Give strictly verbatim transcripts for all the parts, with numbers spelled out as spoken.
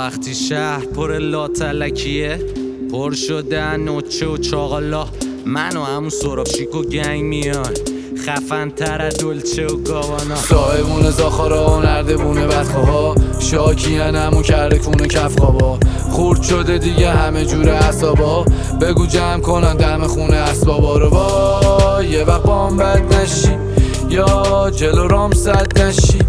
وقتی شهر پر لاتلکیه، پر شده نوچه و چاقالا، من و همون سراب شیک و گنگ میان، خفن تر دلچه و گاوانا. صاحبون زاخارا و نردبونه بدخواه، شاکیان همون کرده کونه کف خوابا، خورد شده دیگه همه جور عصابا، بگو جمع کنن دم خونه اسبابا رو. وای یه وقت بام بد نشی، یا جلو رام صد نشی،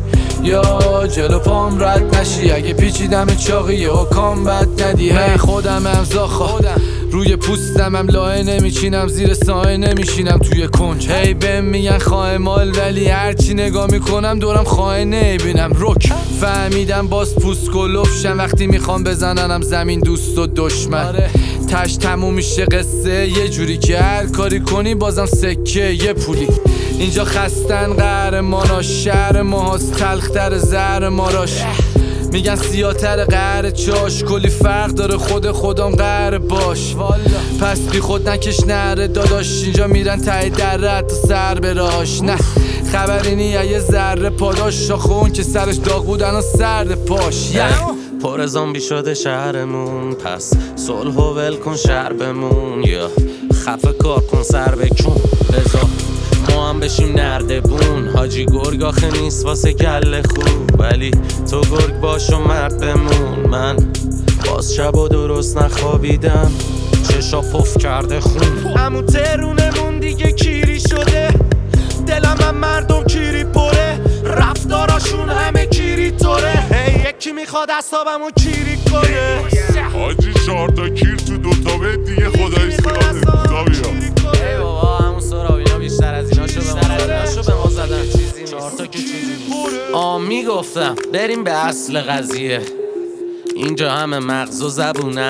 یا جلو پام رد نشی، اگه پیچیدم چاقی و کام بد ندی. هی خودم هم زاخا، روی پوستم هم لایه نمیچینم، زیر سایه نمیشینم توی کنج. هی بهم میگن خواه مال، ولی هرچی نگاه میکنم دورم خواه نمیبینم. رک فهمیدم باز پوست کلوفشم، وقتی میخوام بزننم زمین دوست و دشمن. تش تموم میشه قصه یه جوری که هر کاری کنی بازم سکه یه پولی. اینجا خستن قهرماناش، شهر ماهاست تلختر زهر ماراش. میگن سیاتر قهر چاش، کلی فرق داره خود خودم قهر باش. پس بی خود نکش نره داداش، اینجا میرن ته در تا سر براش. نه خبری نیه یه ذره پاداش، شاخه اون که سرش داغ بودن و سرد پاش. پر زامبی شده شهرمون، پس صلح و ول کن شهر بمون، یا خفه کار کن سر بکن بذار ما هم بشیم نردبون. حاجی گرگ آخه نیست واسه گله خوب، ولی تو گرگ باش و مرد بمون. من باز شب و درست نخوابیدم، چشا پف کرده خون. همون ترونمون دیگه کیری شده، دلم هم مردم کیری پره، رفتاراشون همه کیری طوره. هی یکی میخواد اصابمو کیری کنه. حاجی چهار تا کیر تو دوتا بید دیگه خدایی سیاده بیا. ای بابا همون سرابینا بیشتر از ایناشو به ما زدن، چیزی چهار تا که چیزی آ میگفتم بریم به اصل قضیه. اینجا همه مغز و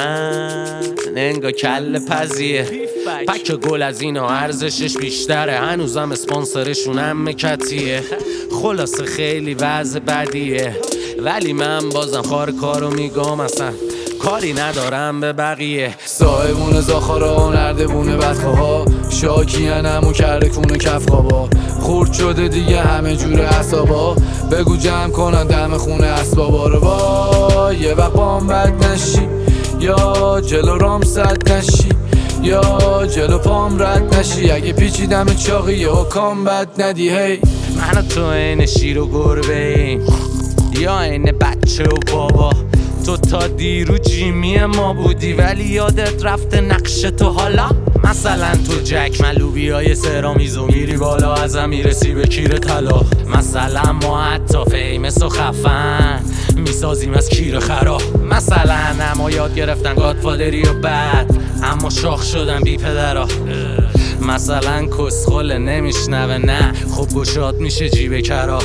زبونن، انگا کل پزیه. پک گل از اینا ارزشش بیشتره، هنوزم اسپانسرشون هم مکتیه. خلاصه خیلی وضع بدیه، ولی من بازم خار کارو میگم، اصلا کاری ندارم به بقیه. صاحبون زاخارا و نردبونه بدخواه، شاکیان همون کرده کونه کف خوابا، خورد شده دیگه همه جور عصابا، بگو جمع کنن دم خونه اسبابا رو. وای یه وقت بام بد نشی، یا جلو رام صد نشی، یا جلو پام رد نشی، اگه پیچیدم چاقی و کام بد ندی. هی من تو این شیر و گربه ایم، یا این بچه و بابا. تو تا دیرو جیمی ما بودی، ولی یادت رفته نقش تو حالا. مثلا تو جک ملوبی های سرامیزو میری بالا، ازم میرسی به کیر طلا. مثلا ما حتی فیمس و خفن میسازیم از کیر خرا. مثلا اما یاد گرفتن گادفادری و بد، اما شاخ شدن بی پدرا. مثلا کسخل نمیشنوه، نه خب گشاد میشه جیب کرا.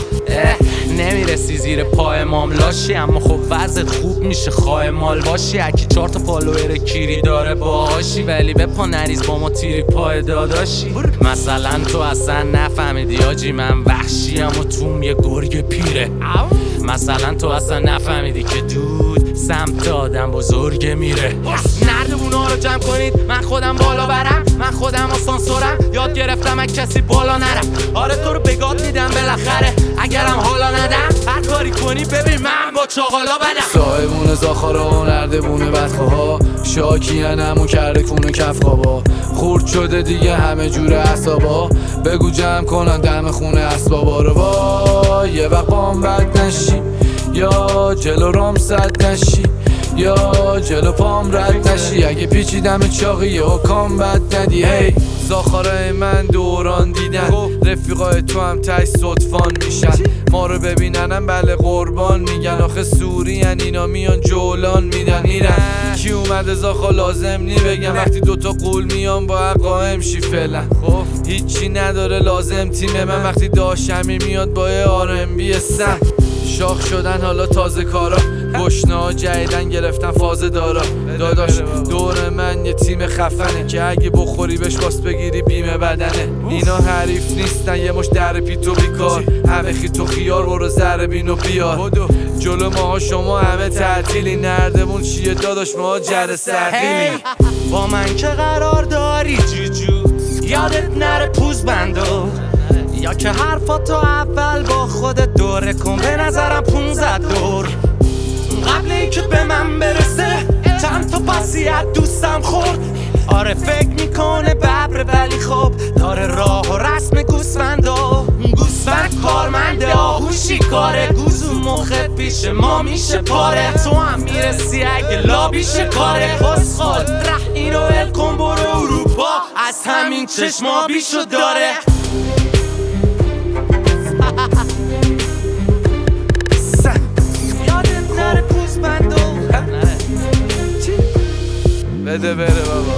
نمیرسی زیر پای ماملاشی، اما خب وضعت خوب میشه خواه مال باشی. اکی چهار تا فالوور کیری داره باهاشی، ولی به پا نریز با ما تیری پای داداشی. مثلا تو اصلا نفهمیدی آجی من وحشیم و توم یه گرگ پیره. مثلا تو اصلا نفهمیدی که دود سمت آدم بزرگ میره. نردبونا رو جمع کنید، من خودم بالا برم، من خودم آسانسورم، یاد گرفتم اگه کسی بالا نرم. آره تو رو بگاد میدم بالاخره، اگرم حالا ندم هر کاری کنی ببین من با چاقالا بدم. صاحبون زاخارا و نردبونه بدخواه، شاکیان همون کرده کونه کف خوابا، خورد شده دیگه همه جور عصابا، بگو جمع کنن دم خونه اسبابا رو. وای یه وقت بام بد نشی، یا جلو رام صد نشی، یا جلو پام رد نشی، اگه پیچیدم چاقی و کام بد ندی. هی زاخارای من دوران دیدن، رفیقای تو هم تای صدفان میشن، ما رو ببیننم بله قربان میگن. آخه سوری ان اینا میان جولان میدن ایرن. کی اومده زاخا لازم نی بگم، وقتی دوتا قول میان با قائم شی فعلا. خب هیچی نداره لازم تیم من، وقتی داشمی میاد با آر ام بی سن. شاخ شدن حالا تازه کارا، گشنه ها جدیدن گرفتن فاز دارا. داداش دور من یه تیم خفنه که اگه بخوری بهش باس بگیری بیمه بدنه. اینا حریف نیستن یه مش در پیتو بیکار، همه خیت و خیار برو زر بینو بیار. جلو ماها شما همه تعطیلی، نردمون چیه داداش ما جر سردیلی. با من که قرار داری جوجو، یادت نره پوز بندو، یا که حرفاتو اول با خودت دوره کن، به نظرم پونزد دور. قبل ای که به من برسه چند تا پسی از دوستم خورد. آره فکر میکنه ببره ولی خب داره راه و رسم گوسفندا. گوسفند کارمنده آهوشی کاره، گوزو مخت پیش ما میشه پاره. تو هم میرسی اگه لابیشه کاره. خسخال ره اینو ول کن برو اروپا، از همین چشما بیشو داره. یادت نره گوسفندو بده بره بابا.